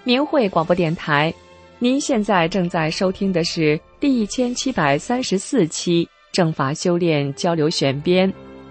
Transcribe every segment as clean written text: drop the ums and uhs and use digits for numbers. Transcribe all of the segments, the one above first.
明慧广播电台，您现在正在收听的是第1734期正法修炼交流选编。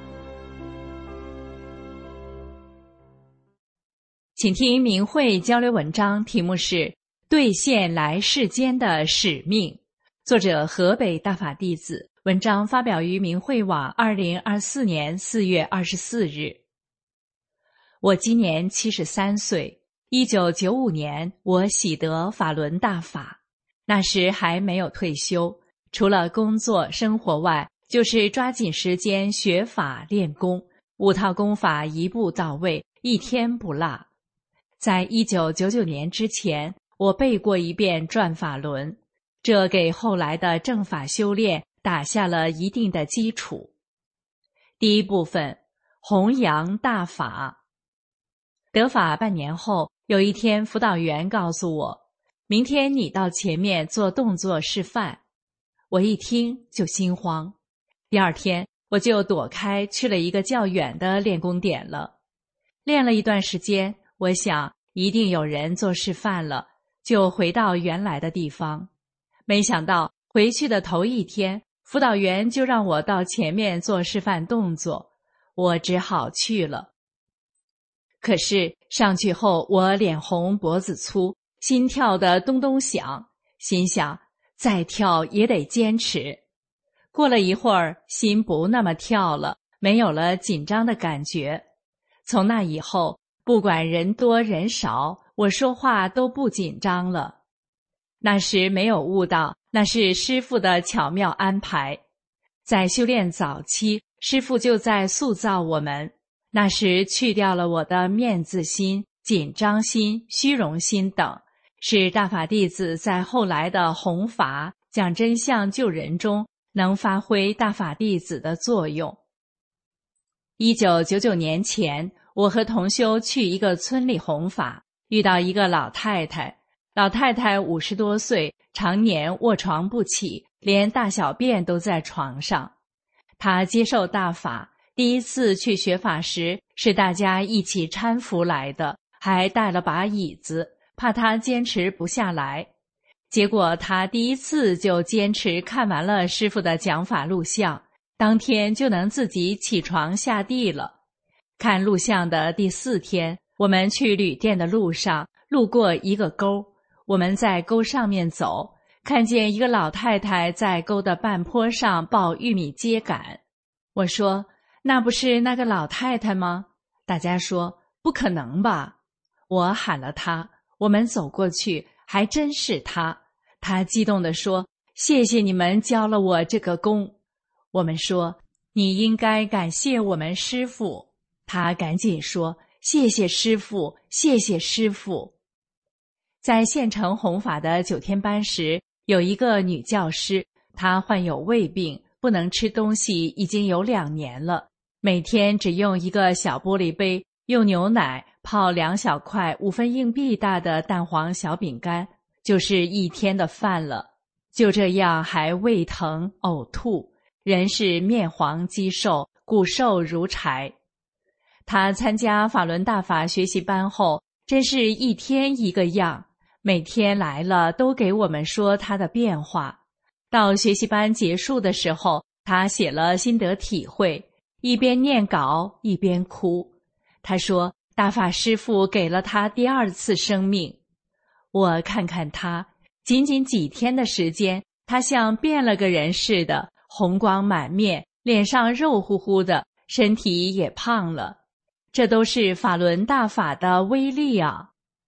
请听明慧交流文章，题目是《兑现来世间的使命》，作者河北大法弟子，文章发表于明慧网2024年4月24日。我今年73岁，1995年我喜得法轮大法，那时还没有退休，除了工作生活外，就是抓紧时间学法练功，5套功法一步到位，一天不落。在1999年之前，我背过一遍转法轮，这给后来的正法修炼打下了一定的基础。第一部分，弘扬大法。得法半年后，有一天辅导员告诉我，明天你到前面做动作示范。我一听就心慌，第二天我就躲开去了一个较远的练功点了。练了一段时间，我想一定有人做示范了，就回到原来的地方。没想到回去的头一天，辅导员就让我到前面做示范动作，我只好去了。可是上去后，我脸红脖子粗，心跳得咚咚响，心想再跳也得坚持。过了一会儿，心不那么跳了，没有了紧张的感觉。从那以后，不管人多人少，我说话都不紧张了。那时没有悟到，那是师父的巧妙安排。在修炼早期，师父就在塑造我们。那时去掉了我的面子心、紧张心、虚荣心等，使大法弟子在后来的弘法、讲真相救人中能发挥大法弟子的作用。1999年前，我和同修去一个村里弘法，遇到一个老太太。老太太50多岁，常年卧床不起，连大小便都在床上。她接受大法，第一次去学法时是大家一起搀扶来的，还带了把椅子，怕她坚持不下来。结果她第一次就坚持看完了师父的讲法录像，当天就能自己起床下地了。看录像的第4天，我们去旅店的路上路过一个沟，我们在沟上面走，看见一个老太太在沟的半坡上抱玉米秸秆。我说，那不是那个老太太吗？大家说，不可能吧。我喊了她，我们走过去，还真是她。她激动地说，谢谢你们教了我这个功。我们说，你应该感谢我们师父。她赶紧说，谢谢师父，谢谢师父。在县城弘法的9天班时，有一个女教师，她患有胃病，不能吃东西已经有2年了，每天只用一个小玻璃杯，用牛奶泡2小块5分硬币大的蛋黄小饼干，就是1天的饭了。就这样还胃疼呕吐，人是面黄肌瘦，骨瘦如柴。她参加法轮大法学习班后，真是一天一个样，每天来了都给我们说她的变化。到学习班结束的时候，她写了心得体会，一边念稿一边哭。她说，大法师父给了她第2次生命。我看看她，仅仅几天的时间，她像变了个人似的，红光满面，脸上肉乎乎的，身体也胖了。这都是法轮大法的威力啊！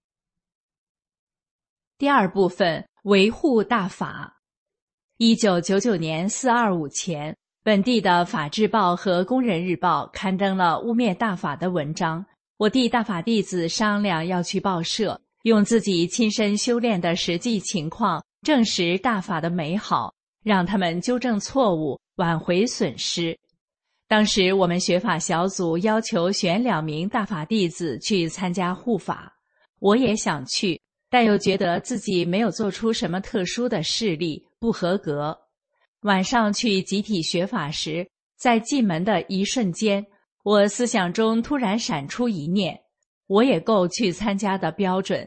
第2部分，维护大法。1999年425前，本地的法制报和工人日报刊登了污蔑大法的文章。我弟大法弟子商量要去报社，用自己亲身修炼的实际情况证实大法的美好，让他们纠正错误，挽回损失。当时我们学法小组要求选2名大法弟子去参加护法，我也想去，但又觉得自己没有做出什么特殊的事例，不合格。晚上去集体学法时，在进门的一瞬间，我思想中突然闪出一念，我也够去参加的标准。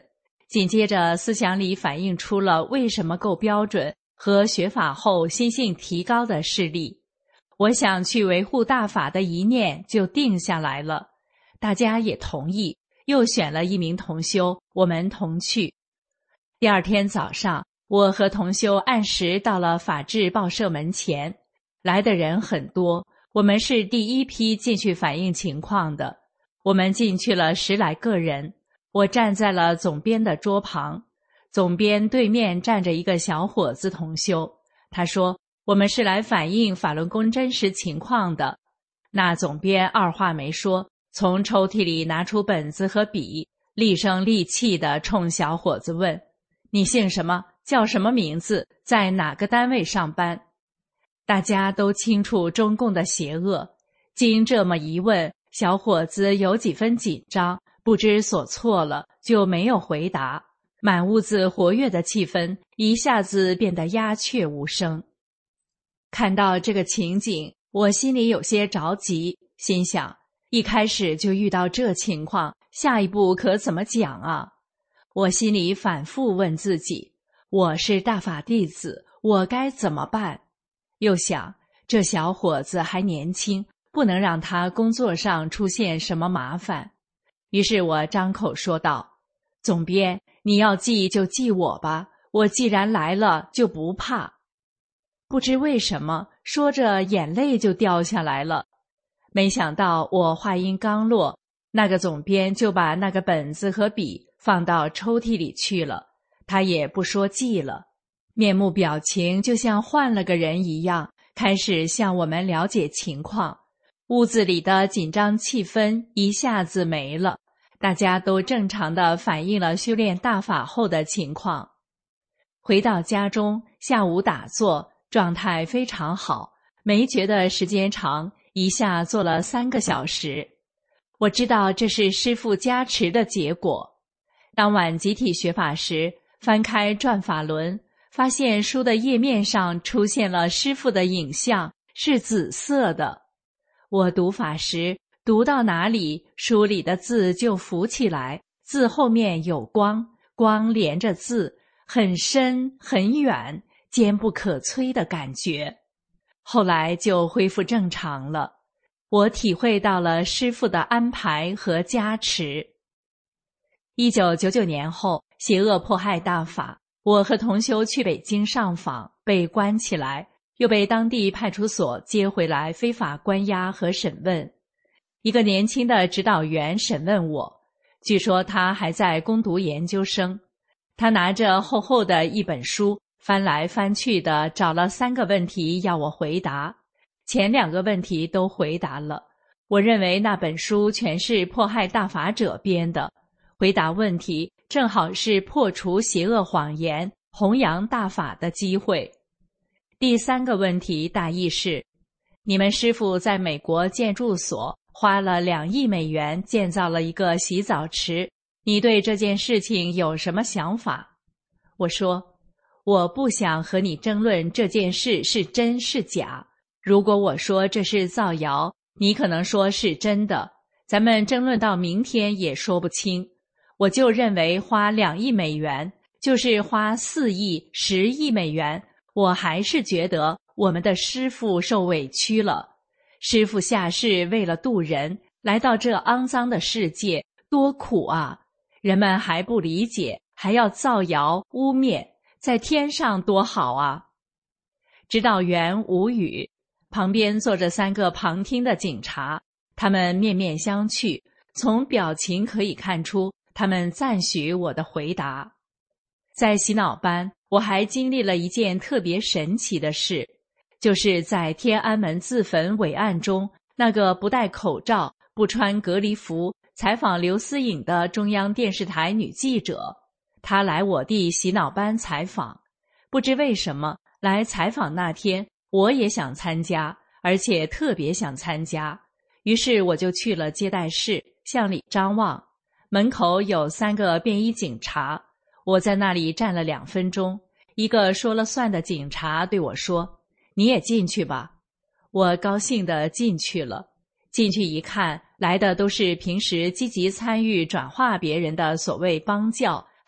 紧接着思想里反映出了为什么够标准和学法后心性提高的事例。我想去维护大法的一念就定下来了，大家也同意，又选了一名同修，我们同去。第二天早上，我和同修按时到了法制报社门前，来的人很多，我们是第一批进去反映情况的。我们进去了10来个人，我站在了总编的桌旁，总编对面站着一个小伙子同修，他说我们是来反映法轮功真实情况的。那总编二话没说，从抽屉里拿出本子和笔，厉声厉气地冲小伙子问：你姓什么？叫什么名字？在哪个单位上班？大家都清楚中共的邪恶，经这么一问，小伙子有几分紧张，不知所措了，就没有回答。满屋子活跃的气氛一下子变得鸦雀无声。看到这个情景，我心里有些着急，心想一开始就遇到这情况，下一步可怎么讲啊？我心里反复问自己，我是大法弟子，我该怎么办？又想这小伙子还年轻，不能让他工作上出现什么麻烦。于是我张口说道：总编，你要记就记我吧，我既然来了就不怕。不知为什么，说着眼泪就掉下来了。没想到我话音刚落，那个总编就把那个本子和笔放到抽屉里去了，他也不说记了，面目表情就像换了个人一样，开始向我们了解情况。屋子里的紧张气氛一下子没了，大家都正常地反映了修炼大法后的情况。回到家中，下午打坐，状态非常好，没觉得时间长，一下做了3个小时。我知道这是师父加持的结果。当晚集体学法时，翻开转法轮，发现书的页面上出现了师父的影像，是紫色的。我读法时，读到哪里，书里的字就浮起来，字后面有光，光连着字，很深很远，坚不可摧的感觉。后来就恢复正常了，我体会到了师父的安排和加持。1999年后，邪恶迫害大法，我和同修去北京上访，被关起来，又被当地派出所接回来非法关押和审问。一个年轻的指导员审问我，据说他还在攻读研究生。他拿着厚厚的一本书，翻来翻去的找了3个问题要我回答。前2个问题都回答了，我认为那本书全是迫害大法者编的，回答问题正好是破除邪恶谎言、弘扬大法的机会。第3个问题大意是：你们师父在美国建筑所花了2亿美元建造了一个洗澡池，你对这件事情有什么想法？我说，我不想和你争论这件事是真是假。如果我说这是造谣，你可能说是真的，咱们争论到明天也说不清。我就认为花2亿美元，就是花4亿、10亿美元，我还是觉得我们的师父受委屈了。师父下世为了度人，来到这肮脏的世界，多苦啊！人们还不理解，还要造谣污蔑，在天上多好啊！指导员无语，旁边坐着3个旁听的警察，他们面面相觑，从表情可以看出他们赞许我的回答。在洗脑班，我还经历了一件特别神奇的事，就是在天安门自焚伟案中，那个不戴口罩、不穿隔离服采访刘思颖的中央电视台女记者，她来我弟洗脑班采访。不知为什么，来采访那天，我也想参加，而且特别想参加。于是我就去了接待室，向里张望。门口有3个便衣警察，我在那里站了2分钟。一个说了算的警察对我说：“你也进去吧。”我高兴地进去了。进去一看，来的都是平时积极参与转化别人的所谓帮教，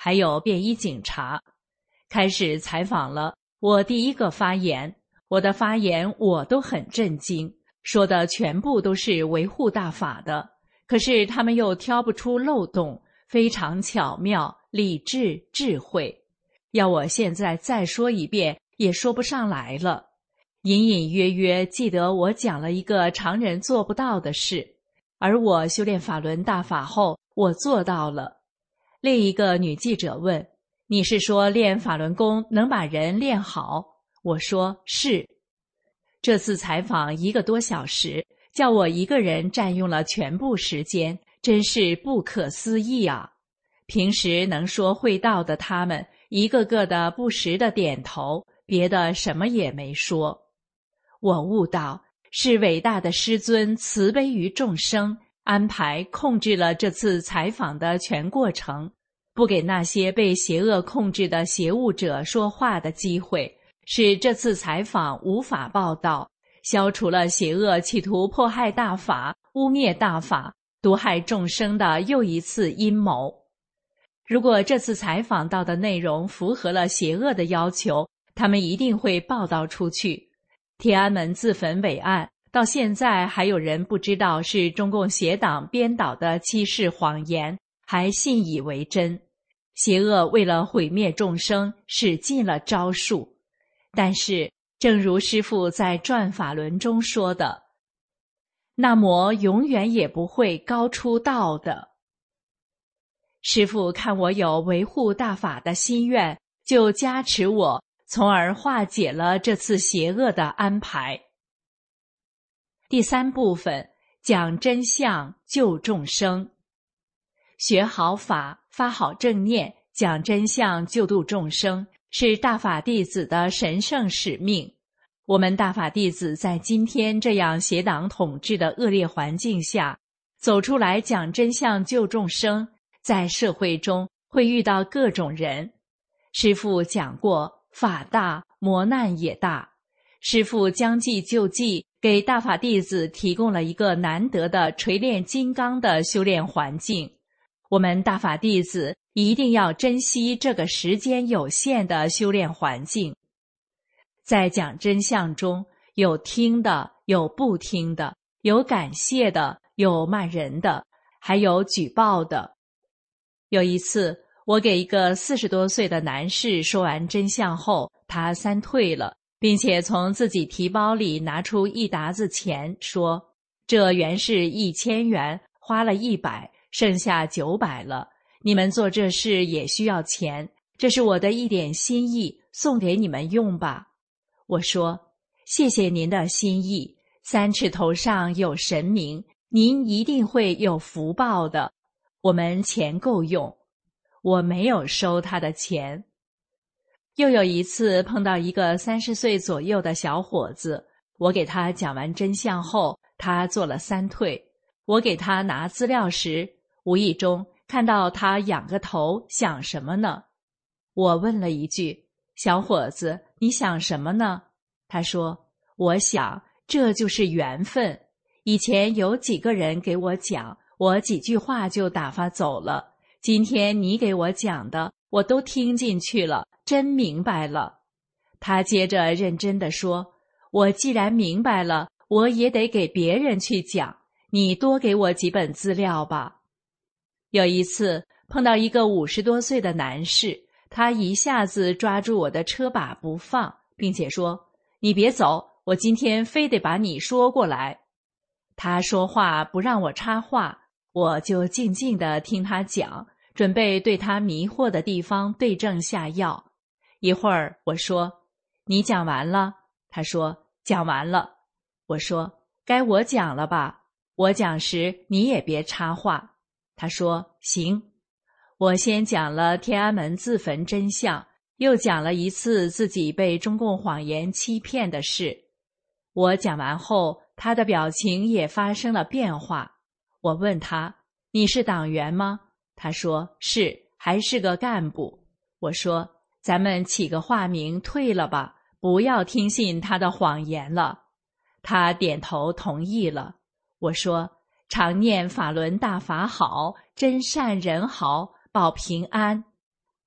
还有便衣警察。开始采访了，我第一个发言，我的发言我都很震惊，说的全部都是维护大法的，可是他们又挑不出漏洞，非常巧妙、理智、智慧。要我现在再说一遍，也说不上来了。隐隐约约记得我讲了一个常人做不到的事，而我修炼法轮大法后，我做到了。另一个女记者问：你是说练法轮功能把人练好？我说是。这次采访1个多小时，叫我一个人占用了全部时间，真是不可思议啊！平时能说会道的他们，一个个的不时的点头，别的什么也没说。我悟到，是伟大的师尊慈悲于众生，安排控制了这次采访的全过程，不给那些被邪恶控制的邪物者说话的机会，使这次采访无法报道，消除了邪恶企图迫害大法、污蔑大法、毒害众生的又一次阴谋。如果这次采访到的内容符合了邪恶的要求，他们一定会报道出去。天安门自焚伟案到现在还有人不知道是中共邪党编导的欺世谎言，还信以为真。邪恶为了毁灭众生，使尽了招数。但是正如师父在转法轮中说的，那魔永远也不会高出道的。师父看我有维护大法的心愿，就加持我，从而化解了这次邪恶的安排。第3部分，讲真相，救众生。学好法，发好正念，讲真相，救度众生，是大法弟子的神圣使命。我们大法弟子在今天这样邪党统治的恶劣环境下，走出来讲真相，救众生，在社会中会遇到各种人。师父讲过，法大，磨难也大。师父将计就计，给大法弟子提供了一个难得的锤炼金刚的修炼环境。我们大法弟子一定要珍惜这个时间有限的修炼环境。在讲真相中，有听的，有不听的，有感谢的，有骂人的，还有举报的。有一次，我给一个40多岁的男士说完真相后，他3退了，并且从自己提包里拿出一沓子钱，说：这原是1000元，花了100，剩下900了。你们做这事也需要钱，这是我的一点心意，送给你们用吧。我说：谢谢您的心意，3尺头上有神明，您一定会有福报的。我们钱够用。我没有收他的钱。又有一次碰到一个30岁左右的小伙子，我给他讲完真相后，他做了3退。我给他拿资料时，无意中看到他仰个头，想什么呢？我问了一句：小伙子，你想什么呢？他说：我想这就是缘分。以前有几个人给我讲，我几句话就打发走了。今天你给我讲的，我都听进去了，真明白了。他接着认真地说：我既然明白了，我也得给别人去讲，你多给我几本资料吧。有一次碰到一个50多岁的男士，他一下子抓住我的车把不放，并且说：你别走，我今天非得把你说过来。他说话不让我插话，我就静静地听他讲，准备对他迷惑的地方对症下药。一会儿我说：你讲完了？他说：讲完了。我说：该我讲了吧？我讲时你也别插话。他说：行。我先讲了天安门自焚真相，又讲了一次自己被中共谎言欺骗的事。我讲完后，他的表情也发生了变化。我问他：你是党员吗？他说：是，还是个干部。我说：咱们起个化名退了吧，不要听信他的谎言了。他点头同意了。我说：常念法轮大法好，真善人好，保平安。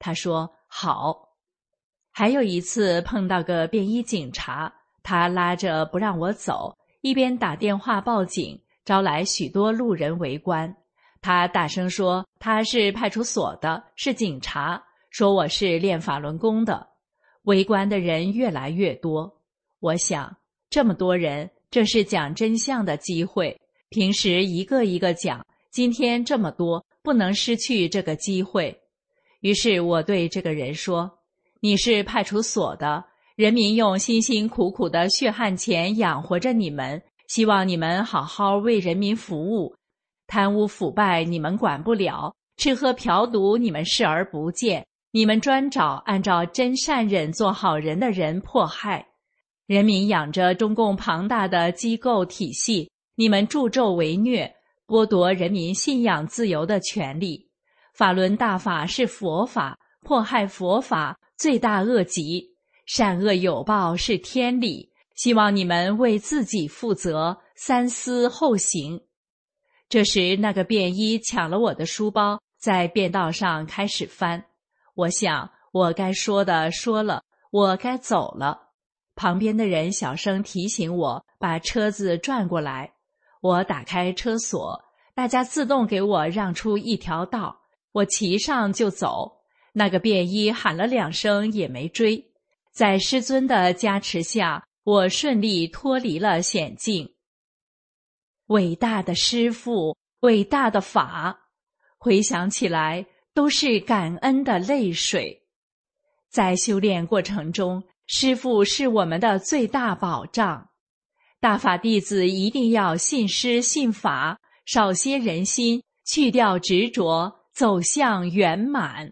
他说好。还有一次碰到个便衣警察，他拉着不让我走，一边打电话报警，招来许多路人围观。他大声说他是派出所的，是警察，说我是练法轮功的。围观的人越来越多，我想这么多人，这是讲真相的机会，平时一个一个讲，今天这么多，不能失去这个机会。于是我对这个人说，你是派出所的，人民用辛辛苦苦的血汗钱养活着你们，希望你们好好为人民服务。贪污腐败你们管不了，吃喝嫖赌你们视而不见，你们专找按照真善忍做好人的人迫害。人民养着中共庞大的机构体系，你们助纣为虐，剥夺人民信仰自由的权利。法轮大法是佛法，迫害佛法，罪大恶极，善恶有报是天理，希望你们为自己负责，三思后行。这时那个便衣抢了我的书包，在便道上开始翻。我想我该说的说了，我该走了。旁边的人小声提醒我把车子转过来。我打开车锁，大家自动给我让出一条道，我骑上就走。那个便衣喊了2声也没追。在师尊的加持下，我顺利脱离了险境。伟大的师父，伟大的法，回想起来都是感恩的泪水。在修炼过程中，师父是我们的最大保障。大法弟子一定要信师信法，少些人心，去掉执着，走向圆满。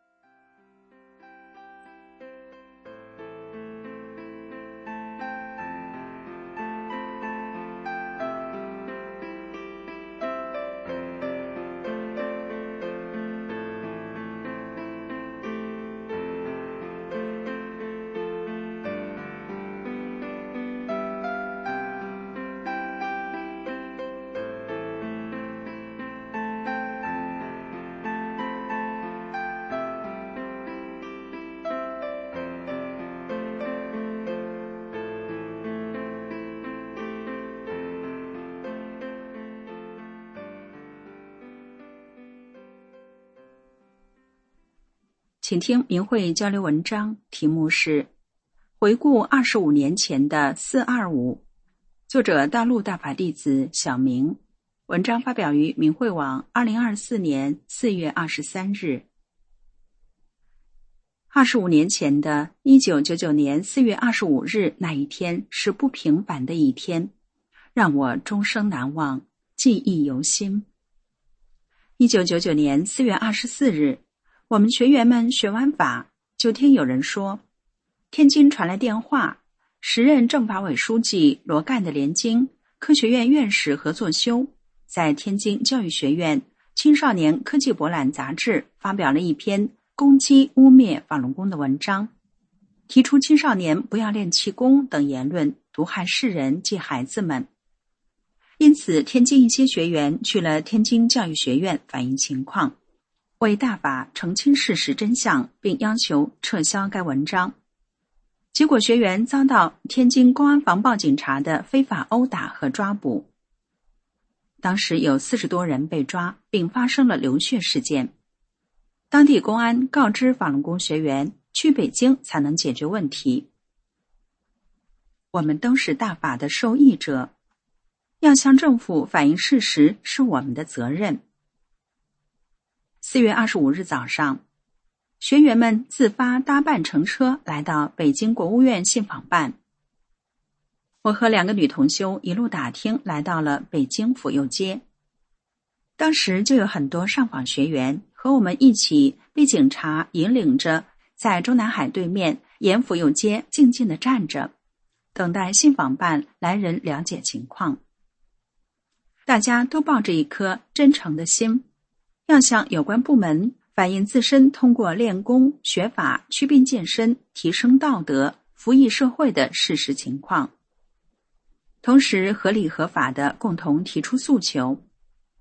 请听明慧交流文章，题目是回顾25年前的425，作者大陆大法弟子小明，文章发表于明慧网2024年4月23日。25年前的1999年4月25日那一天是不平凡的一天，让我终生难忘，记忆犹新。1999年4月24日，我们学员们学完法，就听有人说，天津传来电话，时任政法委书记罗干的联经科学院院士何作修在天津教育学院青少年科技博览杂志发表了一篇攻击污蔑法轮功的文章，提出青少年不要练气功等言论毒害世人及孩子们。因此天津一些学员去了天津教育学院反映情况，为大法澄清事实真相，并要求撤销该文章。结果学员遭到天津公安防暴警察的非法殴打和抓捕。当时有40多人被抓，并发生了流血事件。当地公安告知法轮功学员去北京才能解决问题。我们都是大法的受益者，要向政府反映事实是我们的责任。4月25日早上，学员们自发搭伴乘车来到北京国务院信访办。我和2个女同修一路打听，来到了北京府右街。当时就有很多上访学员和我们一起被警察引领着，在中南海对面沿府右街静静地站着，等待信访办来人了解情况。大家都抱着一颗真诚的心，要向有关部门反映自身通过练功学法祛病健身提升道德服役社会的事实情况，同时合理合法地共同提出诉求。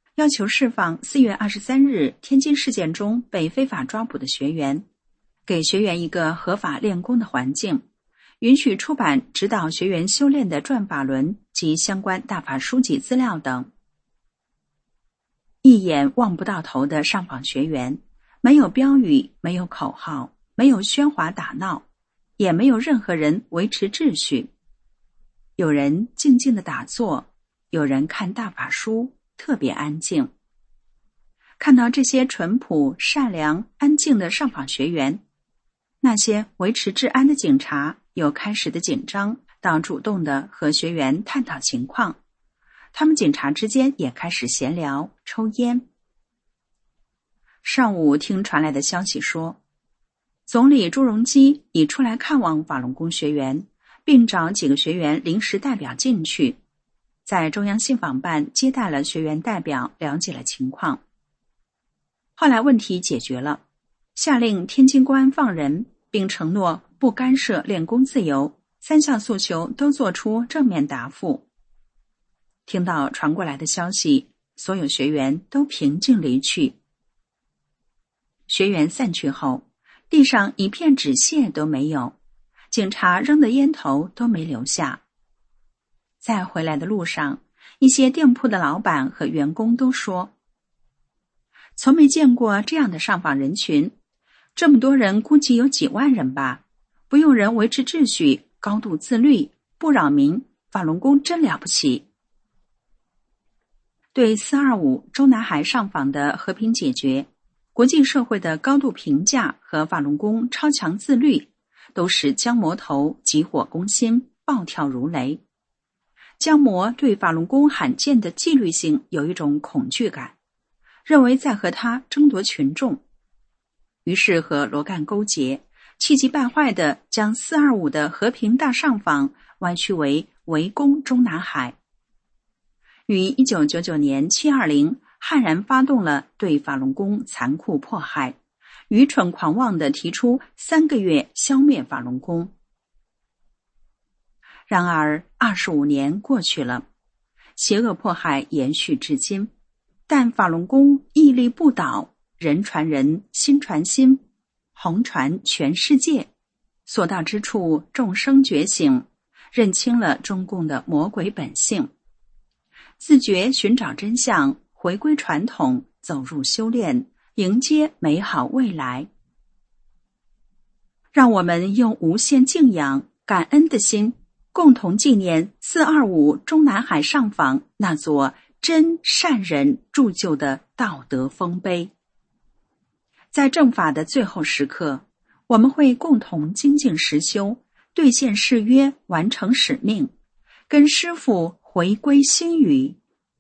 要求释放4月23日天津事件中被非法抓捕的学员，给学员一个合法练功的环境，允许出版指导学员修炼的转法轮及相关大法书籍资料等。一眼望不到头的上访学员，没有标语，没有口号，没有喧哗打闹，也没有任何人维持秩序。有人静静地打坐，有人看大法书，特别安静。看到这些淳朴、善良、安静的上访学员，那些维持治安的警察由开始的紧张到主动地和学员探讨情况，他们警察之间也开始闲聊、抽烟。上午听传来的消息说，总理朱镕基已出来看望法轮功学员，并找几个学员临时代表进去，在中央信访办接待了学员代表，了解了情况。后来问题解决了，下令天津公安放人，并承诺不干涉练功自由，3项诉求都作出正面答复。听到传过来的消息，所有学员都平静离去。学员散去后，地上一片纸屑都没有，警察扔的烟头都没留下。在回来的路上，一些店铺的老板和员工都说，从没见过这样的上访人群，这么多人估计有几万人吧，不用人维持秩序，高度自律，不扰民，法轮功真了不起。对425中南海上访的和平解决，国际社会的高度评价和法轮功超强自律，都使姜魔头急火攻心，暴跳如雷。姜魔对法轮功罕见的纪律性有一种恐惧感，认为在和他争夺群众，于是和罗干勾结，气急败坏地将425的和平大上访歪曲为围攻中南海。于1999年720悍然发动了对法轮功残酷迫害，愚蠢狂妄地提出3个月消灭法轮功。然而25年过去了，邪恶迫害延续至今，但法轮功屹立不倒，人传人，心传心，红传全世界，所到之处众生觉醒，认清了中共的魔鬼本性，自觉寻找真相，回归传统，走入修炼，迎接美好未来。让我们用无限敬仰、感恩的心，共同纪念425中南海上访那座真善人铸就的道德丰碑。在正法的最后时刻，我们会共同精进实修，兑现誓约，完成使命，跟师父回归心语。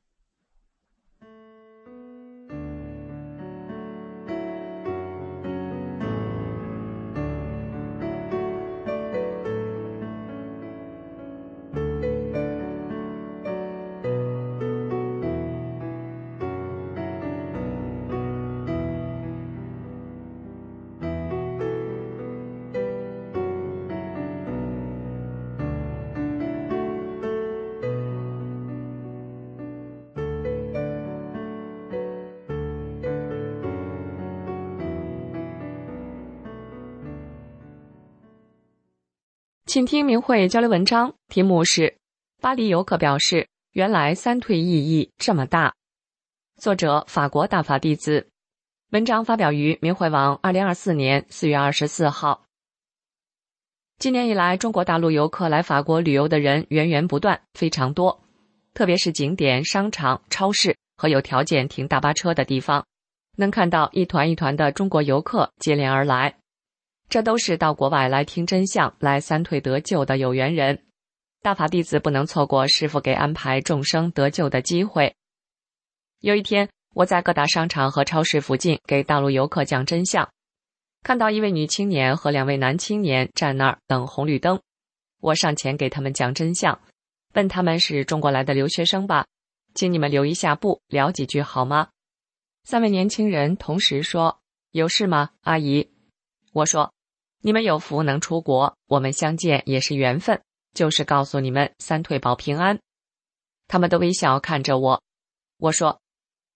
请听明慧交流文章，题目是巴黎游客表示，原来三退意义这么大。作者法国大法弟子。文章发表于明慧网2024年4月24号。今年以来，中国大陆游客来法国旅游的人源源不断，非常多，特别是景点、商场、超市和有条件停大巴车的地方，能看到一团一团的中国游客接连而来。这都是到国外来听真相、来三退得救的有缘人。大法弟子不能错过师父给安排众生得救的机会。有一天，我在各大商场和超市附近给大陆游客讲真相，看到一位女青年和2位男青年站那儿等红绿灯。我上前给他们讲真相，问他们是中国来的留学生吧，请你们留一下步，聊几句好吗？3位年轻人同时说，有事吗，阿姨？我说，你们有福能出国，我们相见也是缘分，就是告诉你们三退保平安。他们都微笑看着我。我说，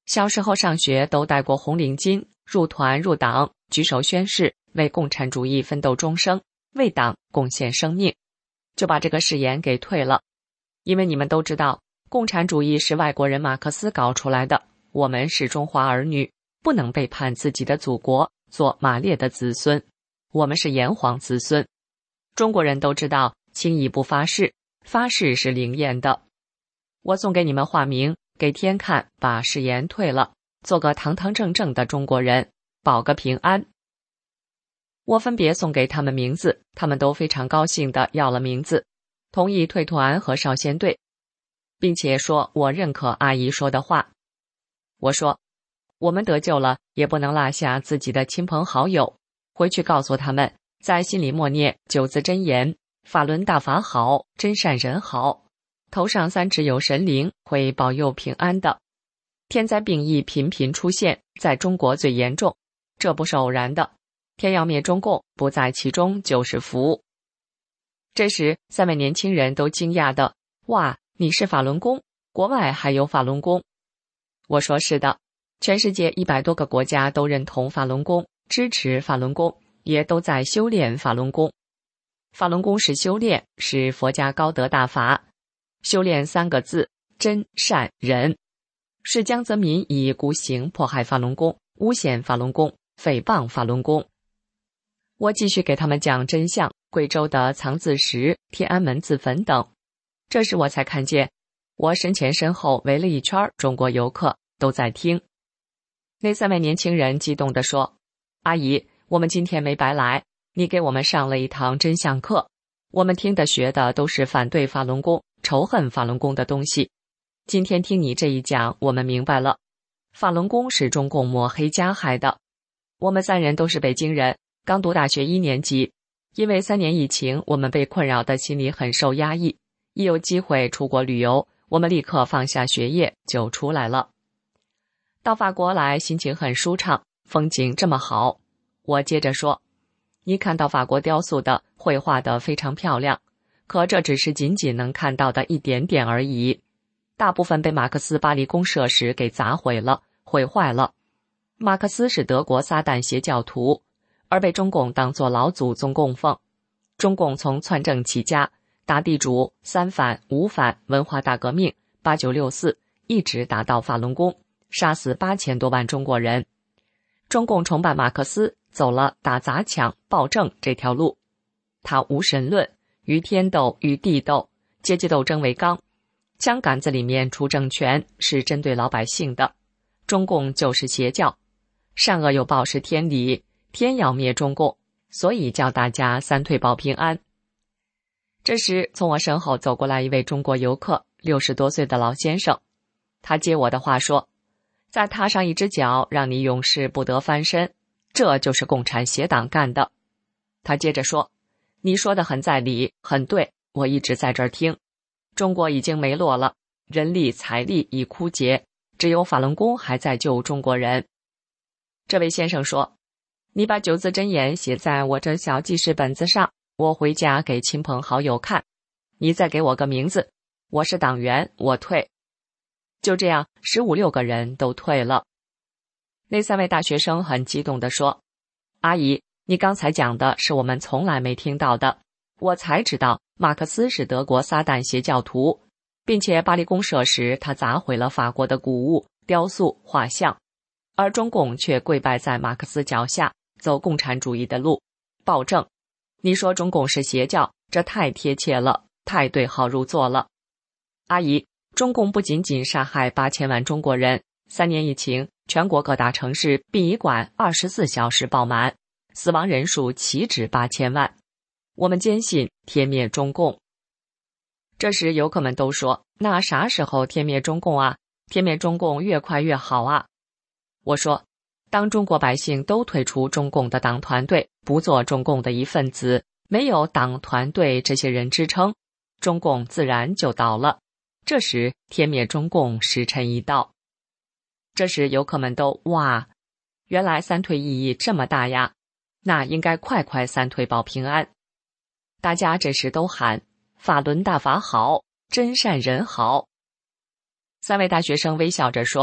小时候上学都戴过红领巾，入团入党，举手宣誓，为共产主义奋斗终生，为党贡献生命，就把这个誓言给退了。因为你们都知道，共产主义是外国人马克思搞出来的，我们是中华儿女，不能背叛自己的祖国，做马列的子孙，我们是炎黄子孙。中国人都知道，轻易不发誓，发誓是灵验的。我送给你们化名，给天看，把誓言退了，做个堂堂正正的中国人，保个平安。我分别送给他们名字，他们都非常高兴地要了名字，同意退团和少先队，并且说我认可阿姨说的话。我说，我们得救了，也不能落下自己的亲朋好友，回去告诉他们，在心里默念9字真言：法轮大法好，真善人好，头上3尺有神灵，会保佑平安的。天灾病疫频频出现，在中国最严重，这不是偶然的，天要灭中共，不在其中就是福。这时3位年轻人都惊讶的，哇，你是法轮功，国外还有法轮功？我说是的，全世界100多个国家都认同法轮功，支持法轮功，也都在修炼法轮功。法轮功是修炼，是佛家高德大法。修炼3个字，真善忍，是江泽民以孤行迫害法轮功，诬陷法轮功，诽谤法轮功。我继续给他们讲真相，贵州的藏字石、天安门自焚等。这时我才看见，我身前身后围了一圈中国游客，都在听。那3位年轻人激动地说，阿姨，我们今天没白来，你给我们上了一堂真相课，我们听的学的都是反对法轮功、仇恨法轮功的东西。今天听你这一讲，我们明白了，法轮功是中共抹黑加害的。我们3人都是北京人，刚读大学1年级，因为3年疫情，我们被困扰的心里很受压抑，一有机会出国旅游，我们立刻放下学业就出来了。到法国来，心情很舒畅，风景这么好。我接着说，你看到法国雕塑的、绘画的非常漂亮，可这只是仅仅能看到的一点点而已，大部分被马克思巴黎公社时给砸毁了、毁坏了。马克思是德国撒旦邪教徒，而被中共当作老祖宗供奉。中共从篡政起家，打地主、3反、5反、文化大革命、8964，一直打到法轮功，杀死8000多万中国人。中共崇拜马克思，走了打砸抢、暴政这条路。他无神论，与天斗、与地斗，阶级斗争为纲，枪杆子里面出政权，是针对老百姓的。中共就是邪教，善恶有报是天理，天要灭中共，所以叫大家3退保平安。这时从我身后走过来一位中国游客，60多岁的老先生，他接我的话说，再踏上一只脚，让你永世不得翻身，这就是共产邪党干的。他接着说，你说的很在理，很对，我一直在这儿听。中国已经没落了，人力财力已枯竭，只有法轮功还在救中国人。这位先生说，你把9字真言写在我这小记事本子上，我回家给亲朋好友看，你再给我个名字，我是党员，我退。就这样15、16个人都退了。那3位大学生很激动地说，阿姨，你刚才讲的是我们从来没听到的，我才知道马克思是德国撒旦邪教徒，并且巴黎公社时他砸毁了法国的古物、雕塑、画像，而中共却跪拜在马克思脚下，走共产主义的路，暴政。你说中共是邪教，这太贴切了，太对号入座了。阿姨，中共不仅仅杀害8000万中国人，3年疫情，全国各大城市殡仪馆24小时爆满，死亡人数岂止8000万。我们坚信天灭中共。这时游客们都说，那啥时候天灭中共啊？天灭中共越快越好啊。我说，当中国百姓都退出中共的党团队，不做中共的一份子，没有党团队这些人支撑，中共自然就倒了。这时天灭中共时辰已到。这时游客们都哇，原来3退意义这么大呀，那应该快快3退保平安。大家这时都喊法轮大法好，真善人好。3位大学生微笑着说，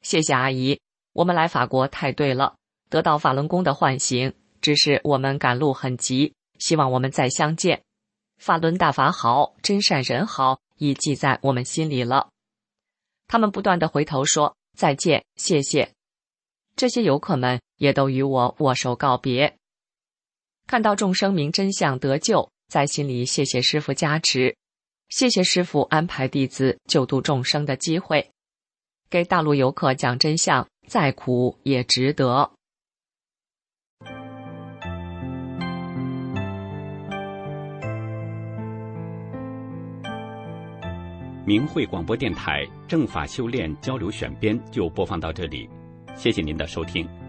谢谢阿姨，我们来法国太对了，得到法轮功的唤醒，只是我们赶路很急，希望我们再相见。法轮大法好，真善人好，已记在我们心里了。他们不断地回头说再见，谢谢。这些游客们也都与我握手告别。看到众生明真相得救，在心里谢谢师父加持，谢谢师父安排弟子救度众生的机会，给大陆游客讲真相，再苦也值得。 明慧广播电台正法修炼交流选编就播放到这里，谢谢您的收听。